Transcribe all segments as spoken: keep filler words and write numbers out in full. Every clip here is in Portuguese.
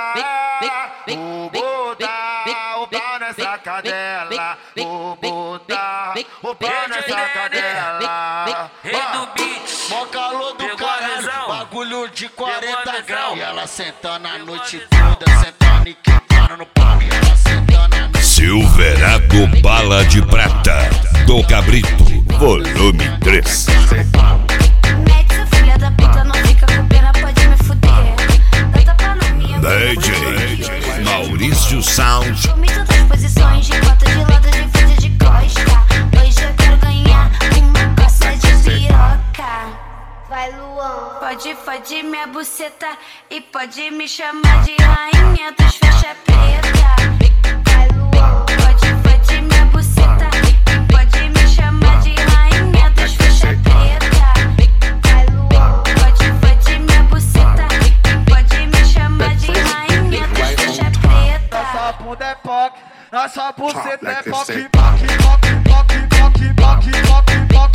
Vou botar o pau nessa cadela. Vou botar o pau nessa cadela. Rei do beat, mó calor do pegou caralho, a visão, bagulho de quarenta visão. graus. E ela sentando a noite toda, sentando e quicando no pau. E ela sentando a noite. Silverado Bala de Prata, do Cabrito, volume três. Mete essa filha da puta, não fica com pena, pode me fuder. Dá tapa na minha bunda, D J Maurício Sound. comi todas as posições, de quatro de lado, de frente de costa. Hoje eu quero ganhar uma coça de piroca. Vai, Luan. Pode, pode minha buceta e pode me chamar de rainha dos faixa preta. Vai, Luan. Pode, pode minha buceta e pode me chamar de rainha dos faixa preta. Vai, Luan. Pode, pode minha buceta e pode me chamar de rainha dos faixa preta. Nossa bunda é poc, nossa buceta é poc, poc, poc, poc, poc, poc, poc, poc, poc,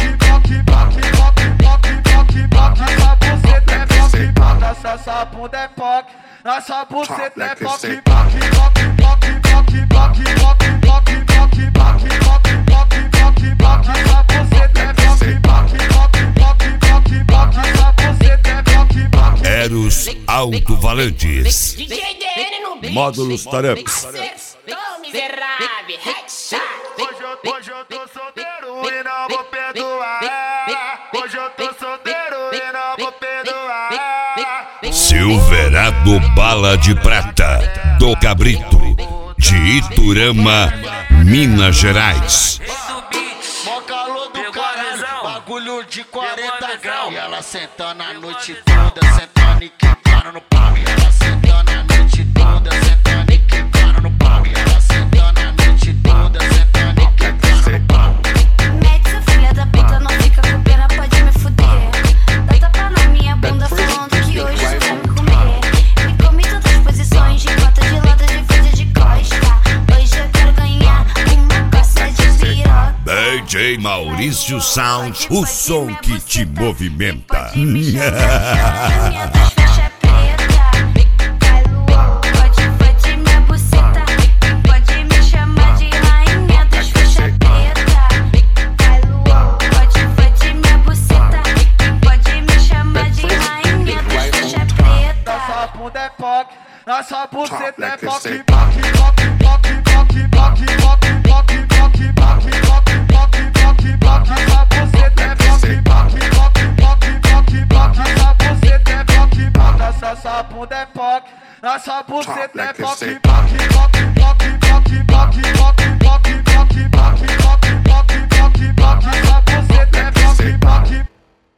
nossa buceta é poc, poc, nossa bunda é poc, nossa buceta é poc, poc, poc, poc, poc, poc, poc, poc, poc, poc, poc, poc, nossa buceta é poc, poc, poc, poc, poc, poc, nossa buceta é poc, poc. Eros Alto-Valantes, D J D N no beat. Módulos Taramps. Tô miserável, headshot. Hoje eu, hoje eu tô solteiro e não vou perdoar ela. Hoje eu tô solteiro e não vou perdoar ela. Silverado Bala de Prata, do Cabrito, de Iturama, Minas Gerais. Rei do beat, Mó calor do pegou a caralho, visão, bagulho de pegou a quarenta visão. graus. E ela sentando a noite toda, sentando e quicando no pau. E ela sentando a noite toda, sentando e quicando no pau. E ela sentando a noite toda, sentando e quicando no pau. Mete essa filha da puta, não fica com pena, pode me fuder. Dá tapa na minha bunda falando que hoje você vai me comer. Me comi todas as posições, de quatro de lado, de frente de costa. Hoje eu quero ganhar uma coça de piroca. D J Maurício Sound, o som que te movimenta. Rainha dos faixa preta. Vai, Luan. Pode, pode minha buceta e pode me chamar de rainha dos faixa preta. Vai, Luan. Pode, pode minha buceta e pode me chamar de rainha dos faixa preta. Nossa bunda é poc, nossa buceta é poc, poc, poc, poc, poc, poc, poc, poc, poc, poc, poc, poc, poc, nossa buceta é poc, poc, poc, poc, poc, poc, nossa buceta é poc, poc, nossa bunda é poc, nossa buceta é poc, poc, poc, poc, poc, poc,